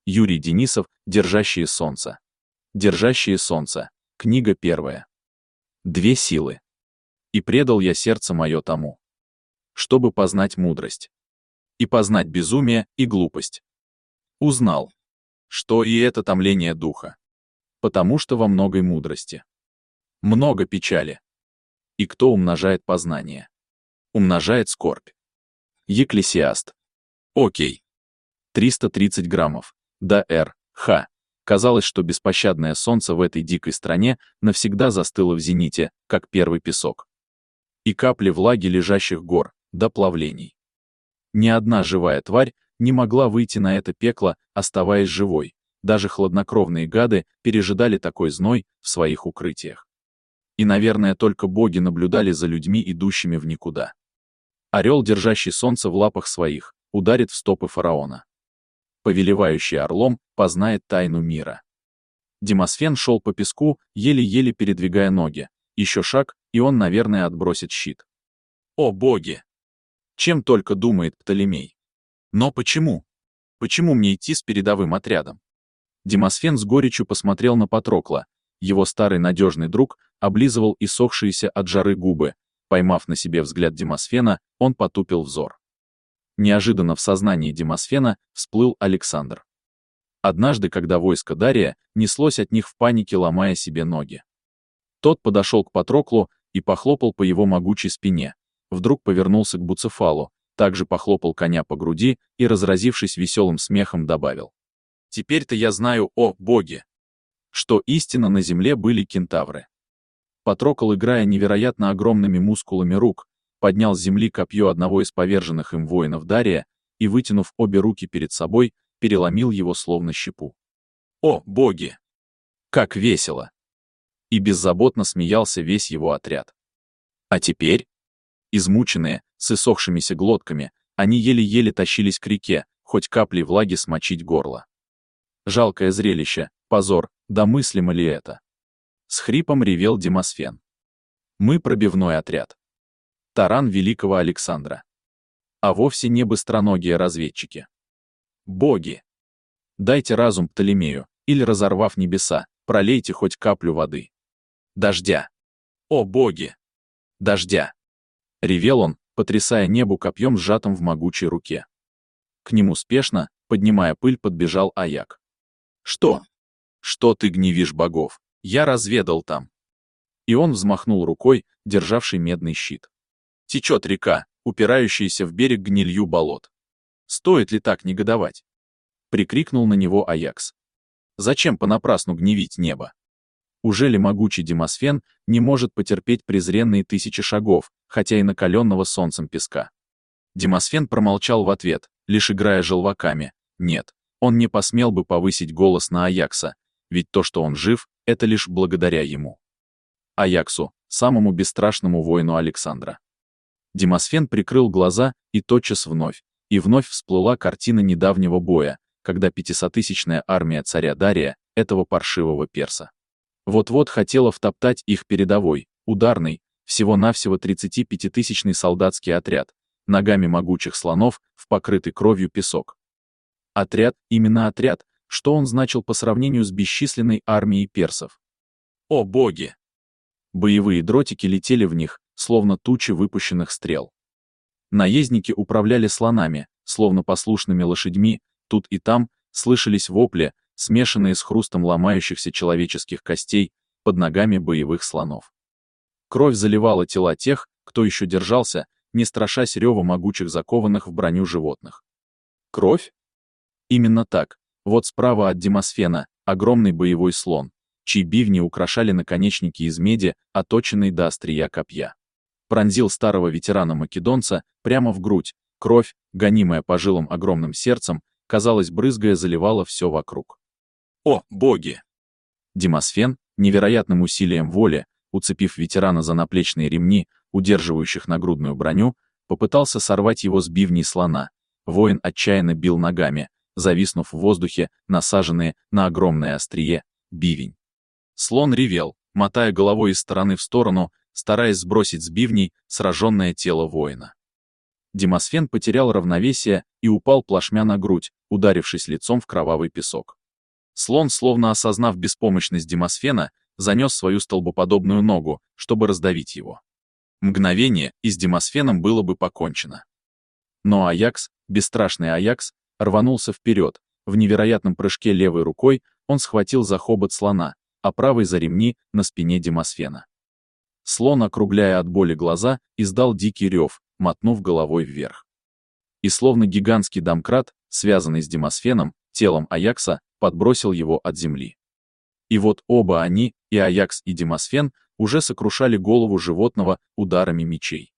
Юрий Денисов, «Держащие солнце». «Держащие солнце». Книга 1. Две силы. «И предал я сердце мое тому, чтобы познать мудрость, и познать безумие и глупость. Узнал, что и это томление духа, потому что во многой мудрости много печали. И кто умножает познание, умножает скорбь». Екклесиаст. Окей. 330 граммов. Д.Р. Х. Казалось, что беспощадное солнце в этой дикой стране навсегда застыло в зените, как первый песок. И капли влаги лежащих гор, до плавлений. Ни одна живая тварь не могла выйти на это пекло, оставаясь живой. Даже хладнокровные гады пережидали такой зной в своих укрытиях. И, наверное, только боги наблюдали за людьми, идущими в никуда. Орел, держащий солнце в лапах своих, ударит в стопы фараона. Повелевающий орлом познает тайну мира. Демосфен шел по песку, еле-еле передвигая ноги. Еще шаг, и он, наверное, отбросит щит. О боги! Чем только думает Птолемей. Но почему? Почему мне идти с передовым отрядом? Демосфен с горечью посмотрел на Патрокла. Его старый надежный друг облизывал иссохшиеся от жары губы. Поймав на себе взгляд Демосфена, он потупил взор. Неожиданно в сознании Демосфена всплыл Александр. Однажды, когда войско Дария неслось от них в панике, ломая себе ноги. Тот подошел к Патроклу и похлопал по его могучей спине. Вдруг повернулся к Буцефалу, также похлопал коня по груди и, разразившись веселым смехом, добавил: «Теперь-то я знаю, о боги, что истинно на земле были кентавры». Патрокл, играя невероятно огромными мускулами рук, поднял с земли копье одного из поверженных им воинов Дария и, вытянув обе руки перед собой, переломил его словно щепу. О, боги! Как весело! И беззаботно смеялся весь его отряд. А теперь, измученные, с иссохшимися глотками, они еле-еле тащились к реке, хоть каплей влаги смочить горло. Жалкое зрелище, позор, да мыслимо ли это? С хрипом ревел Демосфен. Мы пробивной отряд. Таран великого Александра. А вовсе не быстроногие разведчики. Боги! Дайте разум Птолемею, или, разорвав небеса, пролейте хоть каплю воды. Дождя! О боги! Дождя! Ревел он, потрясая небу копьем, сжатым в могучей руке. К нему спешно, поднимая пыль, подбежал Аяк. Что? Что ты гневишь богов? Я разведал там. И он взмахнул рукой, державший медный щит. Течет река, упирающаяся в берег гнилью болот. Стоит ли так негодовать? Прикрикнул на него Аякс. Зачем понапрасну гневить небо? Ужели могучий Демосфен не может потерпеть презренные 1000 шагов, хотя и накаленного солнцем песка? Демосфен промолчал в ответ, лишь играя желваками. Нет, он не посмел бы повысить голос на Аякса, ведь то, что он жив, это лишь благодаря ему. Аяксу, самому бесстрашному воину Александра. Демосфен прикрыл глаза, и тотчас вновь всплыла картина недавнего боя, когда 500-тысячная армия царя Дария, этого паршивого перса, вот-вот хотела втоптать их передовой, ударный, всего-навсего 35-тысячный солдатский отряд, ногами могучих слонов в покрытый кровью песок. Отряд, именно отряд, что он значил по сравнению с бесчисленной армией персов? О боги! Боевые дротики летели в них, словно тучи выпущенных стрел. Наездники управляли слонами, словно послушными лошадьми, тут и там слышались вопли, смешанные с хрустом ломающихся человеческих костей под ногами боевых слонов. Кровь заливала тела тех, кто еще держался, не страшась рева могучих закованных в броню животных. Кровь? Именно так. Вот справа от Демосфена огромный боевой слон, чьи бивни украшали наконечники из меди, отточенной до острия копья. Пронзил старого ветерана-македонца прямо в грудь. Кровь, гонимая по жилам огромным сердцем, казалось, брызгая, заливала все вокруг. О, боги! Демосфен, невероятным усилием воли, уцепив ветерана за наплечные ремни, удерживающих нагрудную броню, попытался сорвать его с бивней слона. Воин отчаянно бил ногами, зависнув в воздухе, насаженные на огромное острие бивень. Слон ревел, мотая головой из стороны в сторону, стараясь сбросить с бивней сраженное тело воина. Демосфен потерял равновесие и упал плашмя на грудь, ударившись лицом в кровавый песок. Слон, словно осознав беспомощность Демосфена, занес свою столбоподобную ногу, чтобы раздавить его. Мгновение, и с Демосфеном было бы покончено. Но Аякс, бесстрашный Аякс, рванулся вперед. В невероятном прыжке левой рукой он схватил за хобот слона, а правой за ремни на спине Демосфена. Слон, округляя от боли глаза, издал дикий рев, мотнув головой вверх. И словно гигантский домкрат, связанный с Демосфеном, телом Аякса, подбросил его от земли. И вот оба они, и Аякс, и Демосфен, уже сокрушали голову животного ударами мечей.